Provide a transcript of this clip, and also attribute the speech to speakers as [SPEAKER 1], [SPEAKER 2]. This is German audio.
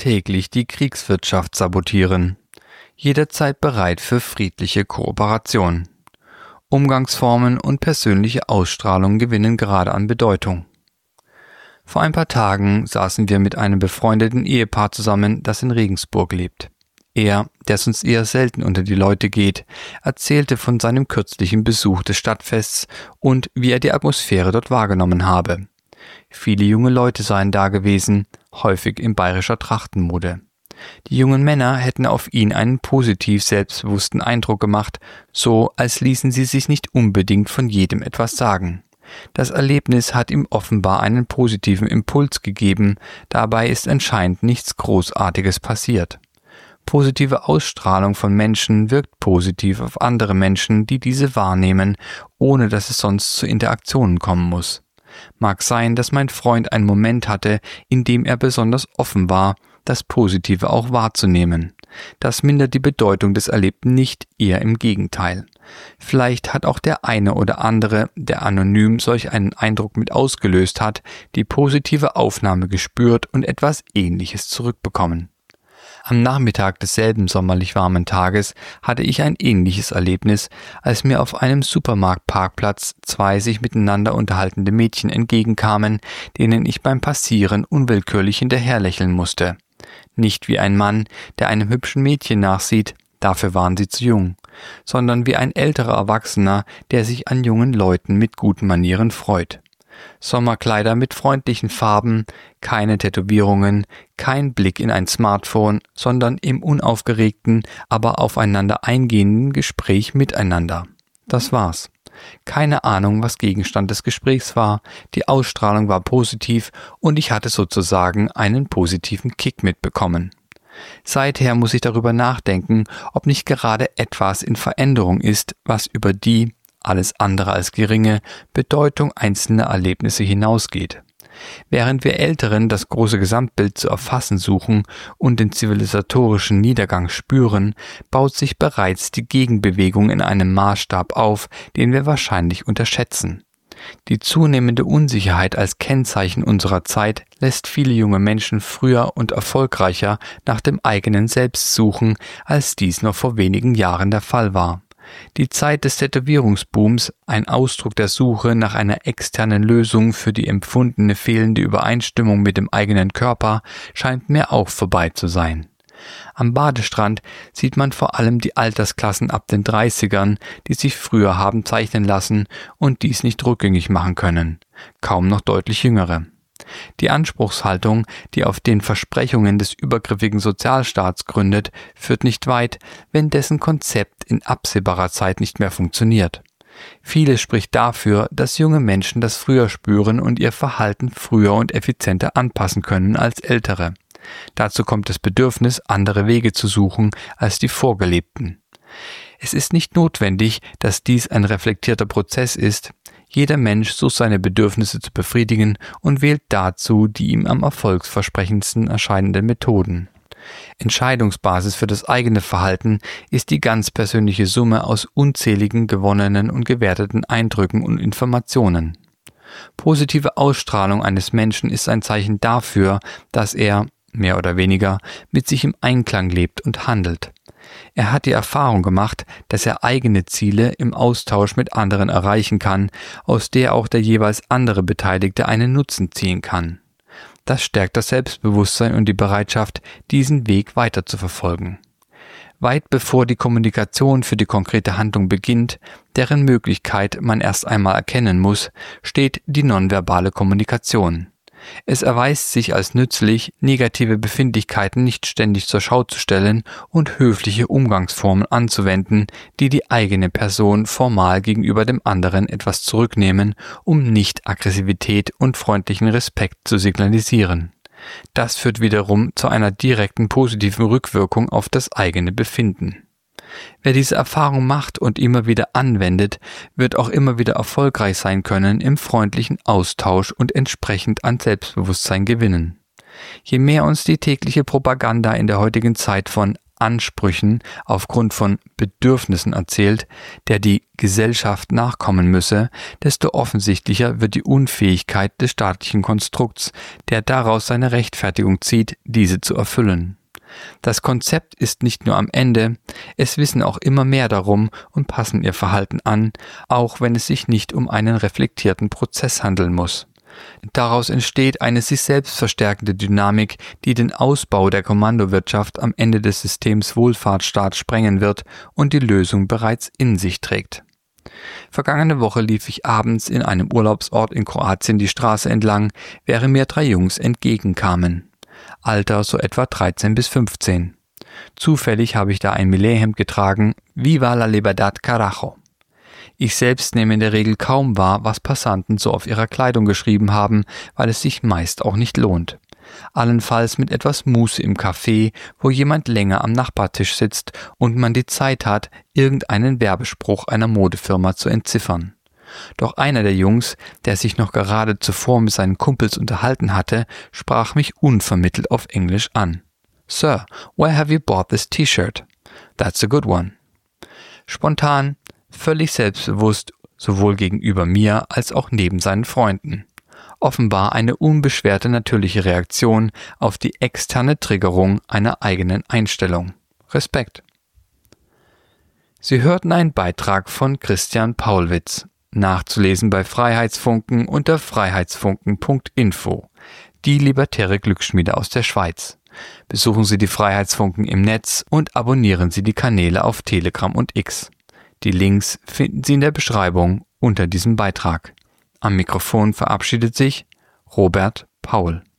[SPEAKER 1] täglich die Kriegswirtschaft sabotieren, jederzeit bereit für friedliche Kooperation. Umgangsformen und persönliche Ausstrahlung gewinnen gerade an Bedeutung. Vor ein paar Tagen saßen wir mit einem befreundeten Ehepaar zusammen, das in Regensburg lebt. Er, der sonst eher selten unter die Leute geht, erzählte von seinem kürzlichen Besuch des Stadtfests und wie er die Atmosphäre dort wahrgenommen habe. Viele junge Leute seien da gewesen, häufig in bayerischer Trachtenmode. Die jungen Männer hätten auf ihn einen positiv selbstbewussten Eindruck gemacht, so als ließen sie sich nicht unbedingt von jedem etwas sagen. Das Erlebnis hat ihm offenbar einen positiven Impuls gegeben, dabei ist anscheinend nichts Großartiges passiert. Positive Ausstrahlung von Menschen wirkt positiv auf andere Menschen, die diese wahrnehmen, ohne dass es sonst zu Interaktionen kommen muss. Mag sein, dass mein Freund einen Moment hatte, in dem er besonders offen war, das Positive auch wahrzunehmen. Das mindert die Bedeutung des Erlebten nicht, eher im Gegenteil. Vielleicht hat auch der eine oder andere, der anonym solch einen Eindruck mit ausgelöst hat, die positive Aufnahme gespürt und etwas Ähnliches zurückbekommen. Am Nachmittag desselben sommerlich warmen Tages hatte ich ein ähnliches Erlebnis, als mir auf einem Supermarktparkplatz zwei sich miteinander unterhaltende Mädchen entgegenkamen, denen ich beim Passieren unwillkürlich hinterherlächeln musste. Nicht wie ein Mann, der einem hübschen Mädchen nachsieht, dafür waren sie zu jung, sondern wie ein älterer Erwachsener, der sich an jungen Leuten mit guten Manieren freut. Sommerkleider mit freundlichen Farben, keine Tätowierungen, kein Blick in ein Smartphone, sondern im unaufgeregten, aber aufeinander eingehenden Gespräch miteinander. Das war's. Keine Ahnung, was Gegenstand des Gesprächs war, die Ausstrahlung war positiv und ich hatte sozusagen einen positiven Kick mitbekommen. Seither muss ich darüber nachdenken, ob nicht gerade etwas in Veränderung ist, was über die alles andere als geringe Bedeutung einzelner Erlebnisse hinausgeht. Während wir Älteren das große Gesamtbild zu erfassen suchen und den zivilisatorischen Niedergang spüren, baut sich bereits die Gegenbewegung in einem Maßstab auf, den wir wahrscheinlich unterschätzen. Die zunehmende Unsicherheit als Kennzeichen unserer Zeit lässt viele junge Menschen früher und erfolgreicher nach dem eigenen Selbst suchen, als dies noch vor wenigen Jahren der Fall war. Die Zeit des Tätowierungsbooms, ein Ausdruck der Suche nach einer externen Lösung für die empfundene fehlende Übereinstimmung mit dem eigenen Körper, scheint mir auch vorbei zu sein. Am Badestrand sieht man vor allem die Altersklassen ab den 30ern, die sich früher haben zeichnen lassen und dies nicht rückgängig machen können, kaum noch deutlich jüngere. Die Anspruchshaltung, die auf den Versprechungen des übergriffigen Sozialstaats gründet, führt nicht weit, wenn dessen Konzept in absehbarer Zeit nicht mehr funktioniert. Vieles spricht dafür, dass junge Menschen das früher spüren und ihr Verhalten früher und effizienter anpassen können als ältere. Dazu kommt das Bedürfnis, andere Wege zu suchen als die vorgelebten. Es ist nicht notwendig, dass dies ein reflektierter Prozess ist. Jeder Mensch sucht seine Bedürfnisse zu befriedigen und wählt dazu die ihm am erfolgsversprechendsten erscheinenden Methoden. Entscheidungsbasis für das eigene Verhalten ist die ganz persönliche Summe aus unzähligen gewonnenen und gewerteten Eindrücken und Informationen. Positive Ausstrahlung eines Menschen ist ein Zeichen dafür, dass er, mehr oder weniger, mit sich im Einklang lebt und handelt. Er hat die Erfahrung gemacht, dass er eigene Ziele im Austausch mit anderen erreichen kann, aus der auch der jeweils andere Beteiligte einen Nutzen ziehen kann. Das stärkt das Selbstbewusstsein und die Bereitschaft, diesen Weg weiter zu verfolgen. Weit bevor die Kommunikation für die konkrete Handlung beginnt, deren Möglichkeit man erst einmal erkennen muss, steht die nonverbale Kommunikation. Es erweist sich als nützlich, negative Befindlichkeiten nicht ständig zur Schau zu stellen und höfliche Umgangsformen anzuwenden, die die eigene Person formal gegenüber dem anderen etwas zurücknehmen, um Nicht-Aggressivität und freundlichen Respekt zu signalisieren. Das führt wiederum zu einer direkten positiven Rückwirkung auf das eigene Befinden. Wer diese Erfahrung macht und immer wieder anwendet, wird auch immer wieder erfolgreich sein können im freundlichen Austausch und entsprechend an Selbstbewusstsein gewinnen. Je mehr uns die tägliche Propaganda in der heutigen Zeit von Ansprüchen aufgrund von Bedürfnissen erzählt, der die Gesellschaft nachkommen müsse, desto offensichtlicher wird die Unfähigkeit des staatlichen Konstrukts, der daraus seine Rechtfertigung zieht, diese zu erfüllen. Das Konzept ist nicht nur am Ende, es wissen auch immer mehr darum und passen ihr Verhalten an, auch wenn es sich nicht um einen reflektierten Prozess handeln muss. Daraus entsteht eine sich selbst verstärkende Dynamik, die den Ausbau der Kommandowirtschaft am Ende des Systems Wohlfahrtsstaat sprengen wird und die Lösung bereits in sich trägt. Vergangene Woche lief ich abends in einem Urlaubsort in Kroatien die Straße entlang, während mir 3 Jungs entgegenkamen. Alter so etwa 13 bis 15. Zufällig habe ich da ein Millet-Hemd getragen, Viva la Libertad Carajo. Ich selbst nehme in der Regel kaum wahr, was Passanten so auf ihrer Kleidung geschrieben haben, weil es sich meist auch nicht lohnt. Allenfalls mit etwas Muße im Café, wo jemand länger am Nachbartisch sitzt und man die Zeit hat, irgendeinen Werbespruch einer Modefirma zu entziffern. Doch einer der Jungs, der sich noch gerade zuvor mit seinen Kumpels unterhalten hatte, sprach mich unvermittelt auf Englisch an. "Sir, where have you bought this T-shirt? That's a good one." Spontan, völlig selbstbewusst, sowohl gegenüber mir als auch neben seinen Freunden. Offenbar eine unbeschwerte natürliche Reaktion auf die externe Triggerung einer eigenen Einstellung. Respekt. Sie hörten einen Beitrag von Christian Paulwitz. Nachzulesen bei Freiheitsfunken unter freiheitsfunken.info. Die libertäre Glücksschmiede aus der Schweiz. Besuchen Sie die Freiheitsfunken im Netz und abonnieren Sie die Kanäle auf Telegram und X. Die Links finden Sie in der Beschreibung unter diesem Beitrag. Am Mikrofon verabschiedet sich Robert Paul.